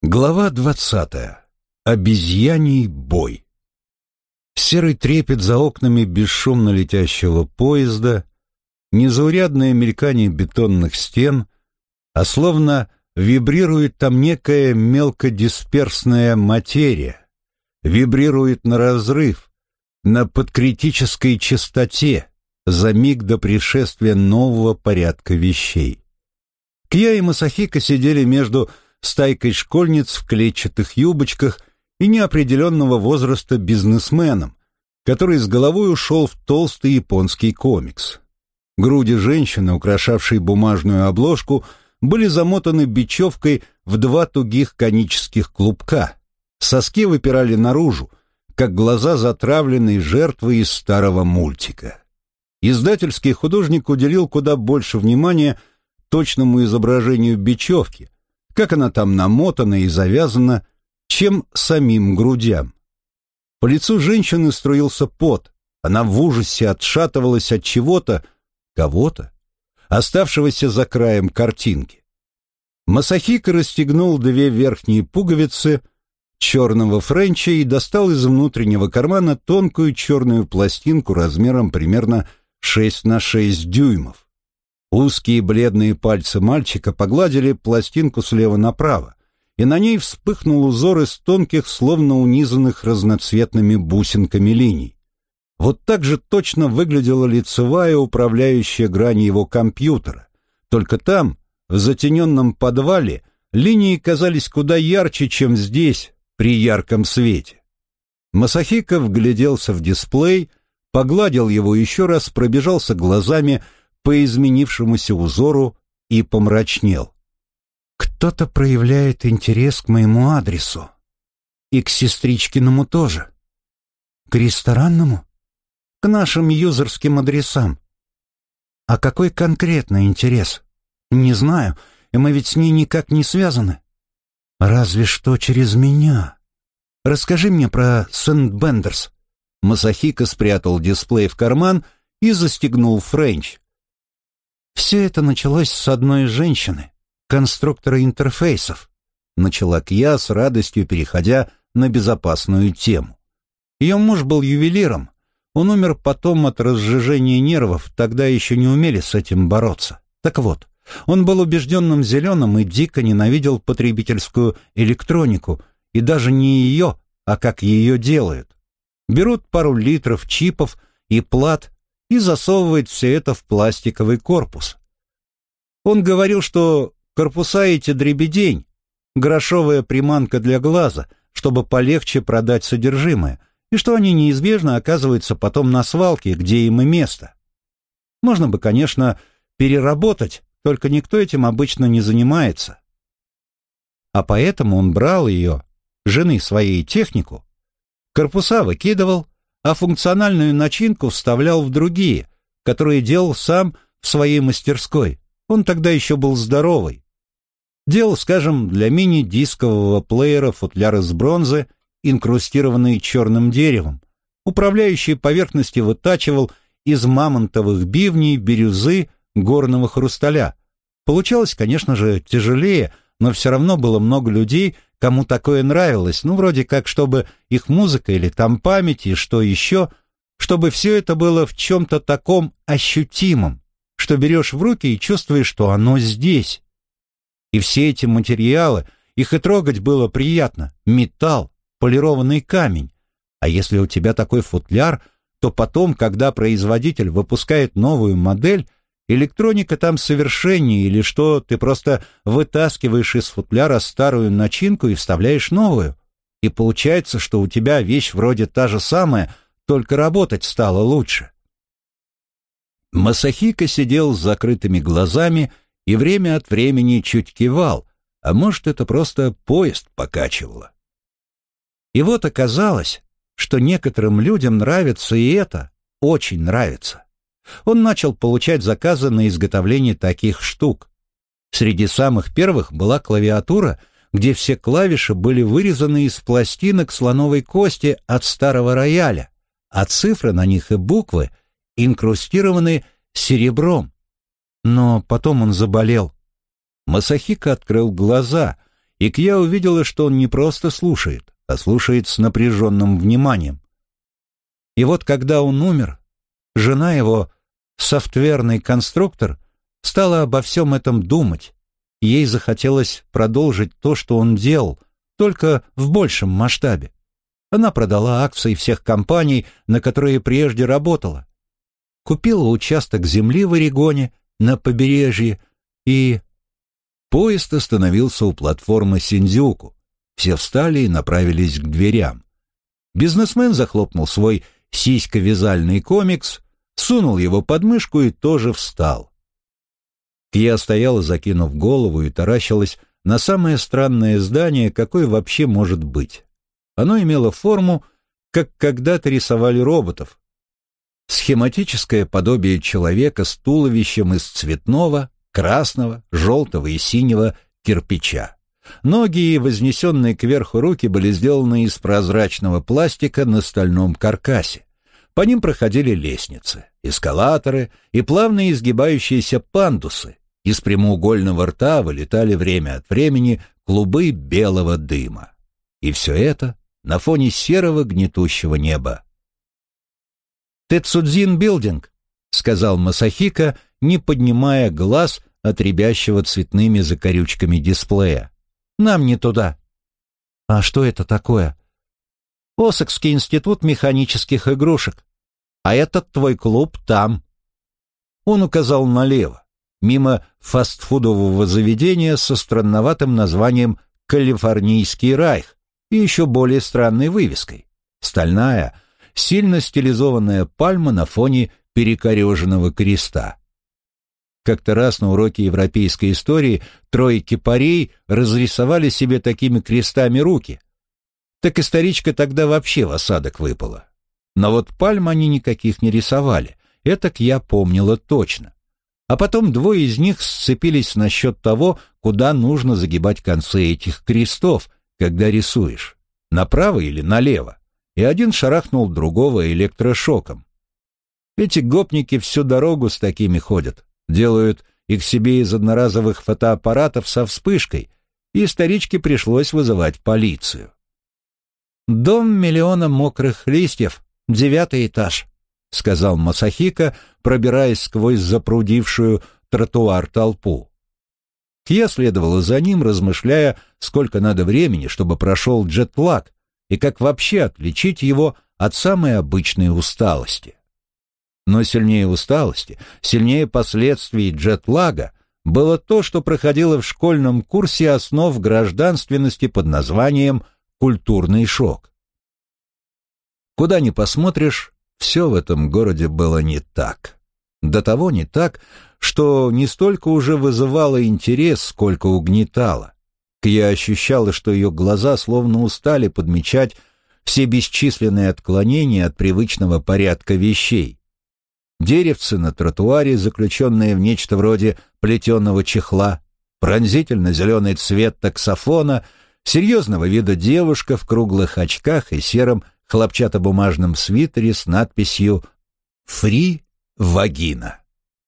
Глава 20. Обезьяний бой. Серый трепет за окнами бесшумно летящего поезда, незаурядное мелькание бетонных стен, а словно вибрирует там некая мелкодисперсная материя, вибрирует на разрыв, на подкритической частоте, за миг до пришествия нового порядка вещей. Кья и Масахико сидели между стайкой школьниц в клетчатых юбочках и неопределенного возраста бизнесменом, который с головой ушел в толстый японский комикс. Груди женщины, украшавшей бумажную обложку, были замотаны бечевкой в два тугих конических клубка. Соски выпирали наружу, как глаза затравленной жертвы из старого мультика. Издательский художник уделил куда больше внимания точному изображению бечевки, как она там намотана и завязана, чем самим грудям. По лицу женщины струился пот, она в ужасе отшатывалась от чего-то, кого-то, оставшегося за краем картинки. Масахико расстегнул две верхние пуговицы черного френча и достал из внутреннего кармана тонкую черную пластинку размером примерно 6 на 6 дюймов. Узкие бледные пальцы мальчика погладили пластинку слева направо, и на ней вспыхнул узор из тонких, словно унизанных разноцветными бусинками линий. Вот так же точно выглядела лицевая управляющая грань его компьютера, только там, в затененном подвале, линии казались куда ярче, чем здесь, при ярком свете. Масахико вгляделся в дисплей, погладил его еще раз, пробежался глазами по изменившемуся узору и помрачнел. Кто-то проявляет интерес к моему адресу. И к сестричкиному тоже. К ресторанному? К нашим юзерским адресам. А какой конкретно интерес? Не знаю, и мы ведь с ней никак не связаны. Разве что через меня. Расскажи мне про Сент-Бендерс. Масахико спрятал дисплей в карман и застегнул френч. Все это началось с одной женщины, конструктора интерфейсов, начала Кья с радостью, переходя на безопасную тему. Ее муж был ювелиром, он умер потом от разжижения нервов, тогда еще не умели с этим бороться. Так вот, он был убежденным зеленым и дико ненавидел потребительскую электронику, и даже не ее, а как ее делают. Берут пару литров чипов и плат и засовывает все это в пластиковый корпус. Он говорил, что корпуса эти дребедень, грошовая приманка для глаза, чтобы полегче продать содержимое, и что они неизбежно оказываются потом на свалке, где им и место. Можно бы, конечно, переработать, только никто этим обычно не занимается. А поэтому он брал ее, жены своей, технику, корпуса выкидывал, а функциональную начинку вставлял в другие, которые делал сам в своей мастерской. Он тогда еще был здоровый. Делал, скажем, для мини-дискового плеера футляр из бронзы, инкрустированный черным деревом. Управляющие поверхности вытачивал из мамонтовых бивней, бирюзы, горного хрусталя. Получалось, конечно же, тяжелее, но все равно было много людей, кому такое нравилось, ну, вроде как, чтобы их музыка или там память, и что еще, чтобы все это было в чем-то таком ощутимом, что берешь в руки и чувствуешь, что оно здесь. И все эти материалы, их и трогать было приятно, металл, полированный камень. А если у тебя такой футляр, то потом, когда производитель выпускает новую модель, электроника там совершеннее, или что, ты просто вытаскиваешь из футляра старую начинку и вставляешь новую. И получается, что у тебя вещь вроде та же самая, только работать стало лучше. Масахико сидел с закрытыми глазами и время от времени чуть кивал, а может, это просто поезд покачивало. И вот оказалось, что некоторым людям нравится и это, очень нравится. Он начал получать заказы на изготовление таких штук. Среди самых первых была клавиатура, где все клавиши были вырезаны из пластинок слоновой кости от старого рояля, а цифры на них и буквы инкрустированы серебром. Но потом он заболел. Масахико открыл глаза и Кья увидела, что он не просто слушает, а слушает с напряженным вниманием. И вот когда он умер, жена его, софтверный конструктор, стала обо всем этом думать. Ей захотелось продолжить то, что он делал, только в большем масштабе. Она продала акции всех компаний, на которые прежде работала, купила участок земли в Орегоне на побережье и... Поезд остановился у платформы Синдзюку. Все встали и направились к дверям. Бизнесмен захлопнул свой сиськовязальный комикс, сунул его под мышку и тоже встал. Кья стояла, закинув голову, и таращилась на самое странное здание, какое вообще может быть. Оно имело форму, как когда-то рисовали роботов. Схематическое подобие человека с туловищем из цветного, красного, желтого и синего кирпича. Ноги и вознесенные кверху руки были сделаны из прозрачного пластика на стальном каркасе. По ним проходили лестницы, эскалаторы и плавно изгибающиеся пандусы. Из прямоугольного рта вылетали время от времени клубы белого дыма. И все это на фоне серого гнетущего неба. «Тецудзин билдинг», — сказал Масахико, не поднимая глаз от рябящего цветными закорючками дисплея. «Нам не туда». «А что это такое?» «Осакский институт механических игрушек. А этот твой клуб там». Он указал налево, мимо фастфудового заведения со странноватым названием «Калифорнийский райх» и еще более странной вывеской. Стальная, сильно стилизованная пальма на фоне перекореженного креста. Как-то раз на уроке европейской истории трое кипарей разрисовали себе такими крестами руки. Так историчка тогда вообще в осадок выпала. Но вот пальм они никаких не рисовали, это я помнила точно. А потом двое из них сцепились насчет того, куда нужно загибать концы этих крестов, когда рисуешь, направо или налево, и один шарахнул другого электрошоком. Эти гопники всю дорогу с такими ходят, делают их себе из одноразовых фотоаппаратов со вспышкой, и старичке пришлось вызывать полицию. «Дом миллиона мокрых листьев, 9-й этаж», — сказал Масахико, пробираясь сквозь запрудившую тротуар толпу. Кья следовала за ним, размышляя, сколько надо времени, чтобы прошел джетлаг, и как вообще отличить его от самой обычной усталости. Но сильнее усталости, сильнее последствий джетлага было то, что проходило в школьном курсе основ гражданственности под названием «культурный шок». Куда ни посмотришь, все в этом городе было не так. До того не так, что не столько уже вызывало интерес, сколько угнетало. Кья ощущала, что ее глаза словно устали подмечать все бесчисленные отклонения от привычного порядка вещей. Деревцы на тротуаре, заключенные в нечто вроде плетеного чехла, пронзительно зеленый цвет таксофона, серьезного вида девушка в круглых очках и сером хлопчатобумажном свитере с надписью «Фри Вагина».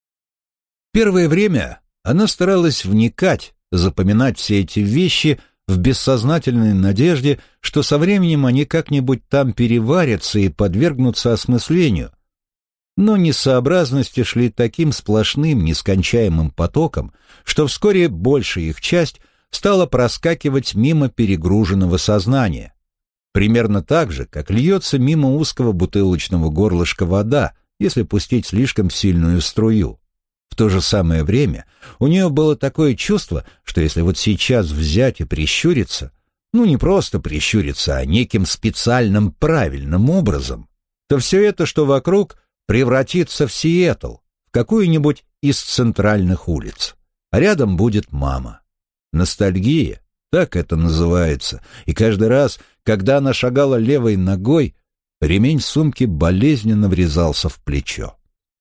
Первое время она старалась вникать, запоминать все эти вещи в бессознательной надежде, что со временем они как-нибудь там переварятся и подвергнутся осмыслению. Но несообразности шли таким сплошным, нескончаемым потоком, что вскоре большая их часть стала проскакивать мимо перегруженного сознания. Примерно так же, как льется мимо узкого бутылочного горлышка вода, если пустить слишком сильную струю. В то же самое время у нее было такое чувство, что если вот сейчас взять и прищуриться, ну не просто прищуриться, а неким специальным правильным образом, то все это, что вокруг, превратится в Сиэтл, в какую-нибудь из центральных улиц. А рядом будет мама. Ностальгия, так это называется, и каждый раз, когда она шагала левой ногой, ремень сумки болезненно врезался в плечо.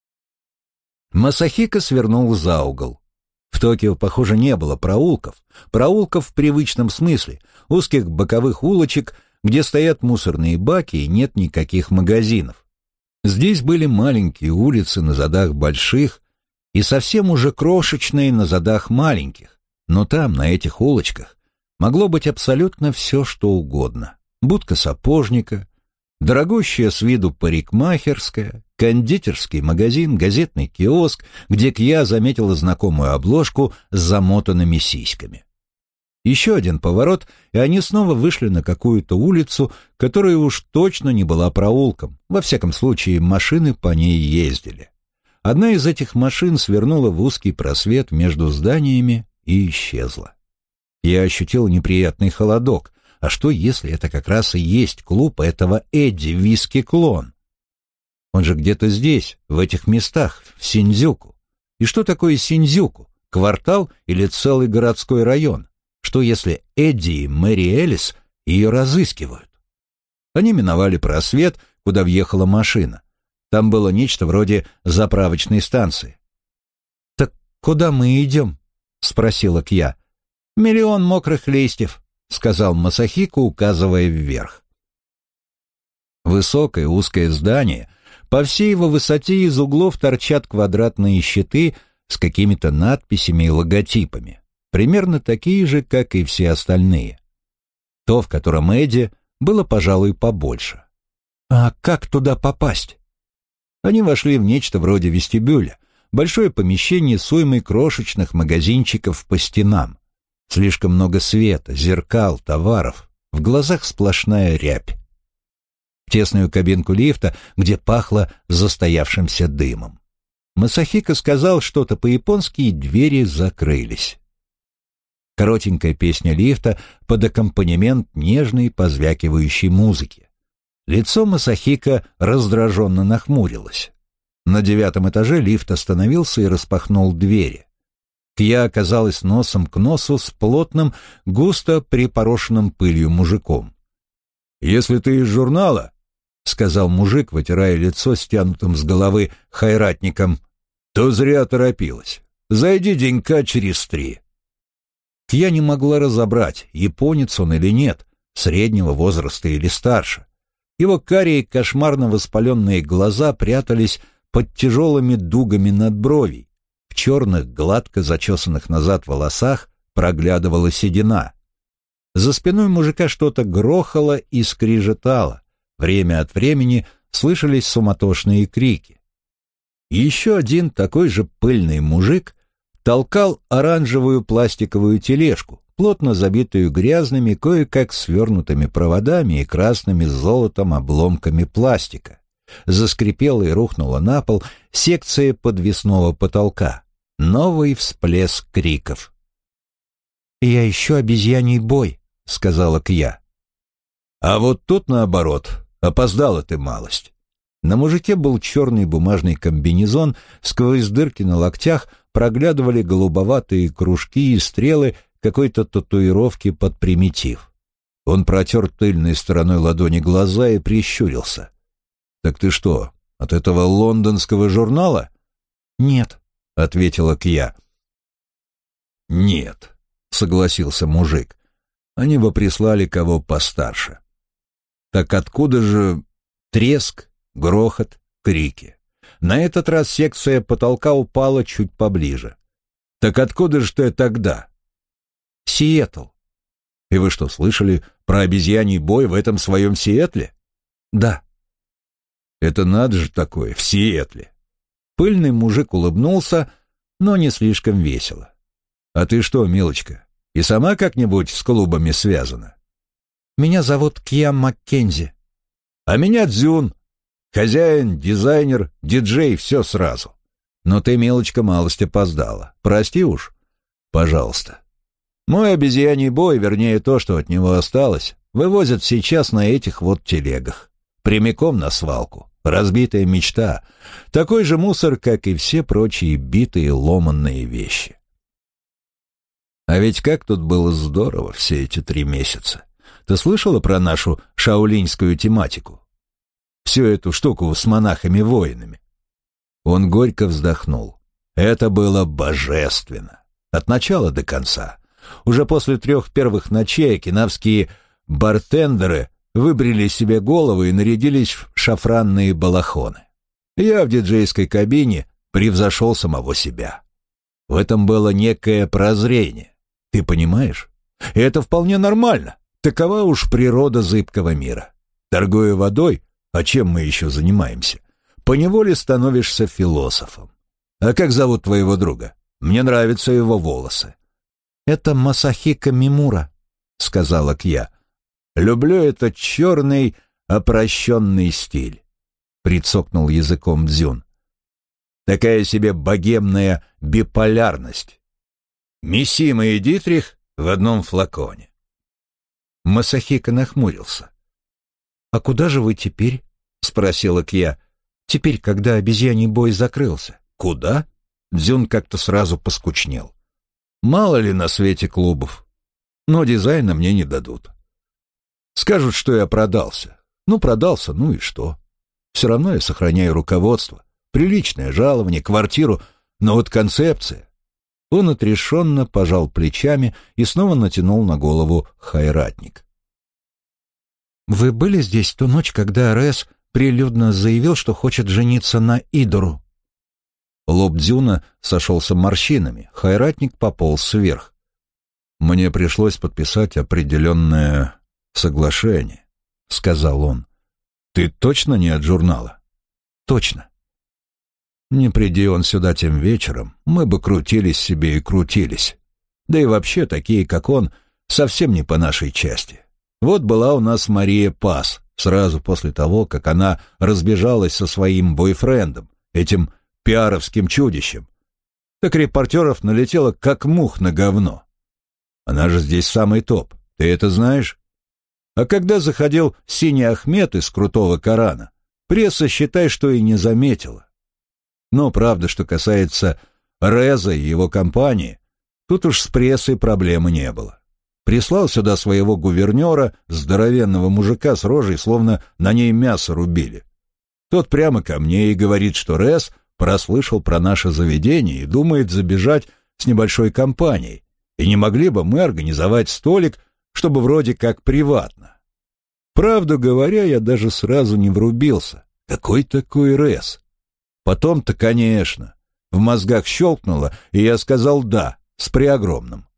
Масахико свернул за угол. В Токио, похоже, не было проулков в привычном смысле, узких боковых улочек, где стоят мусорные баки и нет никаких магазинов. Здесь были маленькие улицы на задах больших и совсем уже крошечные на задах маленьких, но там, на этих улочках, могло быть абсолютно все, что угодно. Будка сапожника, дорогущая с виду парикмахерская, кондитерский магазин, газетный киоск, где Кья заметила знакомую обложку с замотанными сиськами. Еще один поворот, и они снова вышли на какую-то улицу, которая уж точно не была проулком. Во всяком случае, машины по ней ездили. Одна из этих машин свернула в узкий просвет между зданиями и исчезла. Я ощутил неприятный холодок. А что, если это как раз и есть клуб этого Эдди «Виски-клон»? Он же где-то здесь, в этих местах, в Синдзюку. И что такое Синдзюку? Квартал или целый городской район? Что, если Эдди и Мэри Элис ее разыскивают? Они миновали просвет, куда въехала машина. Там было нечто вроде заправочной станции. «Так куда мы идем?» — спросила Кья. «Миллион мокрых листьев», — сказал Масахико, указывая вверх. Высокое узкое здание, по всей его высоте из углов торчат квадратные щиты с какими-то надписями и логотипами, примерно такие же, как и все остальные. То, в котором Эдди, было, пожалуй, побольше. «А как туда попасть?» Они вошли в нечто вроде вестибюля, большое помещение с уймой крошечных магазинчиков по стенам. Слишком много света, зеркал, товаров, в глазах сплошная рябь. В тесную кабинку лифта, где пахло застоявшимся дымом. Масахико сказал что-то по-японски, и двери закрылись. Коротенькая песня лифта под аккомпанемент нежной позвякивающей музыки. Лицо Масахико раздраженно нахмурилось. На 9-м этаже лифт остановился и распахнул двери. Кья оказалась носом к носу с плотным, густо припорошенным пылью мужиком. «Если ты из журнала, — сказал мужик, вытирая лицо стянутым с головы хайратником, — то зря торопилась. Зайди денька через 3. Кья не могла разобрать, японец он или нет, среднего возраста или старше. Его карие кошмарно воспаленные глаза прятались под тяжелыми дугами надбровий. В черных, гладко зачесанных назад волосах проглядывала седина. За спиной мужика что-то грохало и скрижетало. Время от времени слышались суматошные крики. Еще один такой же пыльный мужик толкал оранжевую пластиковую тележку, плотно забитую грязными, кое-как свернутыми проводами и красными с золотом обломками пластика. Заскрипела и рухнула на пол секция подвесного потолка. Новый всплеск криков. «Я ищу обезьяний бой», — сказала Кья. «А вот тут, наоборот, опоздала ты малость». На мужике был черный бумажный комбинезон, сквозь дырки на локтях проглядывали голубоватые кружки и стрелы какой-то татуировки под примитив. Он протер тыльной стороной ладони глаза и прищурился. «Так ты что, от этого лондонского журнала?» «Нет», — ответила Кья. «Нет», — согласился мужик. «Они бы прислали кого постарше». «Так откуда же треск, грохот, крики?» На этот раз секция потолка упала чуть поближе. «Так откуда же ты тогда?» «Сиэтл». «И вы что, слышали про обезьяний бой в этом своем Сиэтле?» «Да». «Это надо же такое, в Сиэтле». Пыльный мужик улыбнулся, но не слишком весело. «А ты что, милочка, и сама как-нибудь с клубами связана?» «Меня зовут Кья Маккензи». «А меня Дзюн. Хозяин, дизайнер, диджей, все сразу. Но ты, милочка, малость опоздала. Прости уж. Пожалуйста. Мой обезьяний бой, вернее то, что от него осталось, вывозят сейчас на этих вот телегах. Прямиком на свалку. Разбитая мечта. Такой же мусор, как и все прочие битые ломанные вещи. А ведь как тут было здорово все эти 3 месяца. Ты слышала про нашу шаолиньскую тематику? Всю эту штуку с монахами-воинами. Он горько вздохнул. Это было божественно. От начала до конца. Уже после 3 первых ночей окинавские бартендеры выбрили себе головы и нарядились в шафранные балахоны. Я в диджейской кабине превзошел самого себя. В этом было некое прозрение. Ты понимаешь? И это вполне нормально. Такова уж природа зыбкого мира. Торгуя водой, а чем мы еще занимаемся, поневоле становишься философом. А как зовут твоего друга? Мне нравятся его волосы. Это Масахико Мимура, сказала Кья. Люблю этот черный, опрощенный стиль, прицокнул языком Дзюн. Такая себе богемная биполярность. Мисима и Дитрих в одном флаконе. Масахико нахмурился. «А куда же вы теперь?» — спросила Кья. «Теперь, когда обезьяний бой закрылся». «Куда?» Дзюн как-то сразу поскучнел. «Мало ли на свете клубов. Но дизайна мне не дадут. Скажут, что я продался. Ну, продался, ну и что? Все равно я сохраняю руководство. Приличное жалование, квартиру, но вот концепция». Он отрешенно пожал плечами и снова натянул на голову хайратник. «Вы были здесь ту ночь, когда Рэс прилюдно заявил, что хочет жениться на Идору?» Лоб Дзюна сошелся морщинами, хайратник пополз вверх. «Мне пришлось подписать определенное соглашение», — сказал он. «Ты точно не от журнала?» «Точно». «Не приди он сюда тем вечером, мы бы крутились себе и крутились. Да и вообще такие, как он, совсем не по нашей части. Вот была у нас Мария Пас, сразу после того, как она разбежалась со своим бойфрендом, этим пиаровским чудищем. Так репортеров налетело, как мух на говно. Она же здесь самый топ, ты это знаешь? А когда заходил Синий Ахмед из крутого Корана, пресса, считай, что и не заметила. Но правда, что касается Реза и его компании, тут уж с прессой проблемы не было. Прислал сюда своего гувернера, здоровенного мужика с рожей, словно на ней мясо рубили. Тот прямо ко мне и говорит, что Рез прослышал про наше заведение и думает забежать с небольшой компанией, и не могли бы мы организовать столик, чтобы вроде как приватно. Правду говоря, я даже сразу не врубился. Какой такой Рез? Потом-то, конечно, в мозгах щелкнуло, и я сказал «да», с преогромным.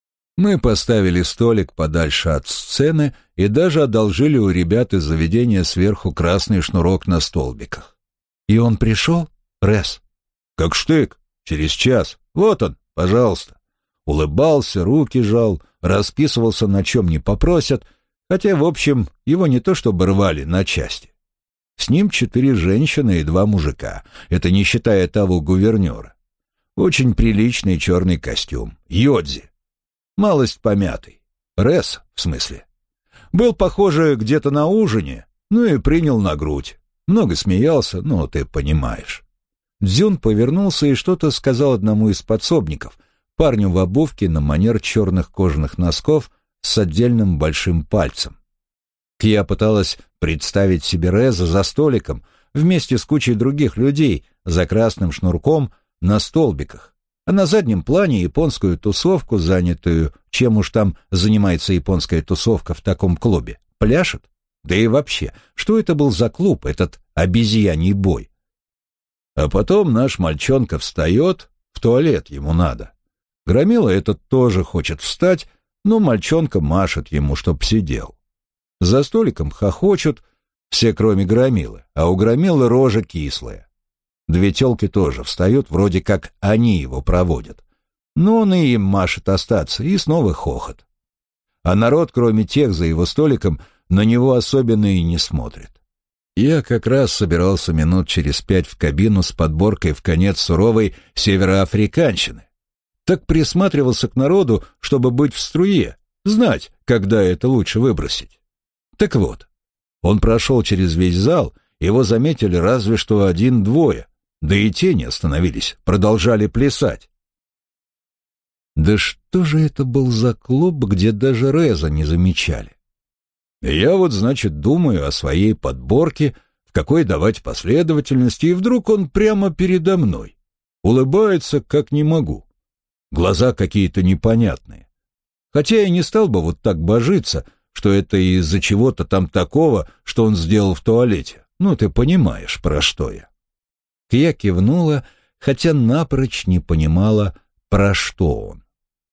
Мы поставили столик подальше от сцены и даже одолжили у ребят из заведения сверху красный шнурок на столбиках. И он пришел, Рез? Как штык, через час. Вот он, пожалуйста. Улыбался, руки жал, расписывался, на чем не попросят, хотя, в общем, его не то чтобы рвали на части. С ним 4 женщины и 2 мужика, это не считая того гувернера. Очень приличный черный костюм, йодзи. Малость помятый. Рез, в смысле. Был, похоже, где-то на ужине, ну и принял на грудь. Много смеялся, но ты понимаешь. Дзюн повернулся и что-то сказал одному из подсобников, парню в обувке на манер черных кожаных носков с отдельным большим пальцем. Кья пыталась представить себе Реза за столиком вместе с кучей других людей за красным шнурком на столбиках, а на заднем плане японскую тусовку, занятую, чем уж там занимается японская тусовка в таком клубе, пляшет? Да и вообще, что это был за клуб, этот обезьяний бой? А потом наш мальчонка встает, в туалет ему надо. Громила этот тоже хочет встать, но мальчонка машет ему, чтоб сидел. За столиком хохочут, все кроме Громилы, а у Громилы рожа кислая. 2 тёлки тоже встают, вроде как они его проводят. Но он и им машет остаться, и снова хохот. А народ, кроме тех за его столиком, на него особенно и не смотрит. Я как раз собирался минут через 5 в кабину с подборкой в конец суровой североафриканщины. Так присматривался к народу, чтобы быть в струе, знать, когда это лучше выбросить. Так вот, он прошел через весь зал, его заметили разве что 1-2, да и те не остановились, продолжали плясать. Да что же это был за клуб, где даже Реза не замечали? Я вот, значит, думаю о своей подборке, в какой давать последовательности, и вдруг он прямо передо мной. Улыбается, как не могу. Глаза какие-то непонятные. Хотя я не стал бы вот так божиться, что это из-за чего-то там такого, что он сделал в туалете. Ну, ты понимаешь, про что я. Кья кивнула, хотя напрочь не понимала, про что он.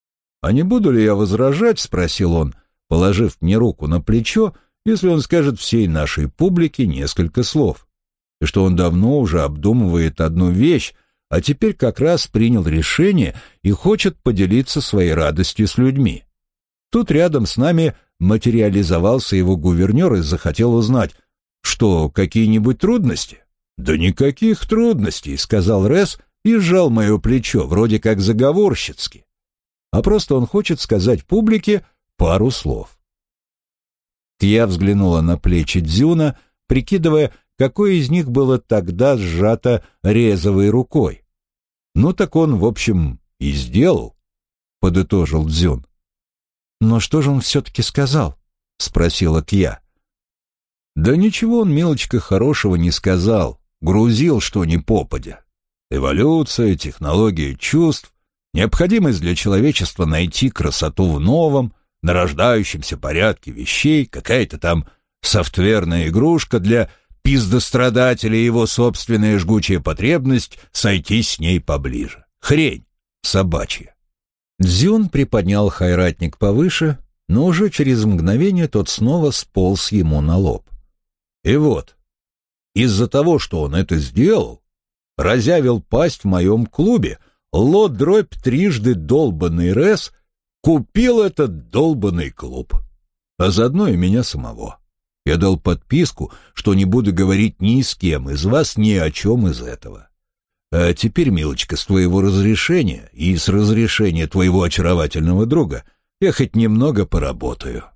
«А не буду ли я возражать?» — спросил он, положив мне руку на плечо, если он скажет всей нашей публике несколько слов, и что он давно уже обдумывает одну вещь, а теперь как раз принял решение и хочет поделиться своей радостью с людьми. Тут рядом с нами материализовался его гувернер и захотел узнать, что, какие-нибудь трудности? «Да никаких трудностей», — сказал Ресс и сжал мое плечо, вроде как заговорщицки. А просто он хочет сказать публике пару слов. Я взглянула на плечи Дзюна, прикидывая, какое из них было тогда сжато резовой рукой. «Ну так он, в общем, и сделал», — подытожил Дзюн. «Но что же он все-таки сказал?» — спросила Кья. «Да ничего он, милочка, хорошего не сказал, грузил что ни попадя. Эволюция, технология чувств, необходимость для человечества найти красоту в новом, нарождающемся порядке вещей, какая-то там софтверная игрушка для пиздострадателя и его собственная жгучая потребность сойтись с ней поближе. Хрень собачья». Дзюн приподнял хайратник повыше, но уже через мгновение тот снова сполз ему на лоб. И вот, из-за того, что он это сделал, разявил пасть в моем клубе, лот-дробь трижды долбанный Ресс купил этот долбанный клуб, а заодно и меня самого. Я дал подписку, что не буду говорить ни с кем из вас ни о чем из этого. А теперь, милочка, с твоего разрешения и с разрешения твоего очаровательного друга я хоть немного поработаю.